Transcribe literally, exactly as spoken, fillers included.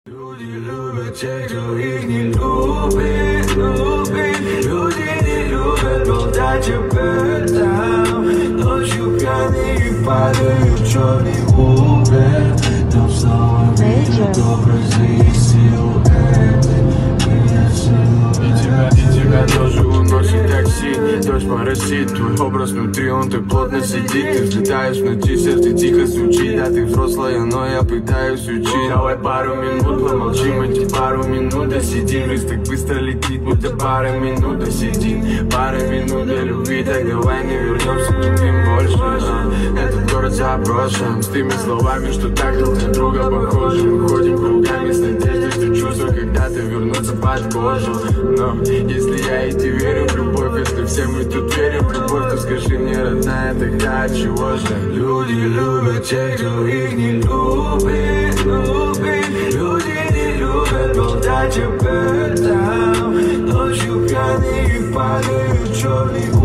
Люди любят тех, кто их не любит, любит. Люди не любят болтать об этом. Ночью пьяные падают черный убер. Там снова видят образы и силуэты. И тебя, и тебя тоже уносит такси. Дождь моросит, твой образ внутри, он так плотно сидит. Ты взлетаешь внутри, сердце тихо стучит. А ты взрослая, но я пытаюсь учить. Давай пару минут помолчим, эти пару минут досидим. Жизнь так быстро летит, будто пара минут досидим. Пара минут для любви, так давай не вернемся к другим больше. а, Этот город заброшен, с теми словами, что так друг на друга похожи. Мы ходим кругами с надеждой, что чувства когда-то вернутся под кожу. Но если я и ты верю в любовь, если все мы тут верим в любовь, то скажи мне, родная, тогда от чего же? Люди любят тех, кто их не любит, любит. Люди не любят болтать об этом. Ночью пьяные падают черный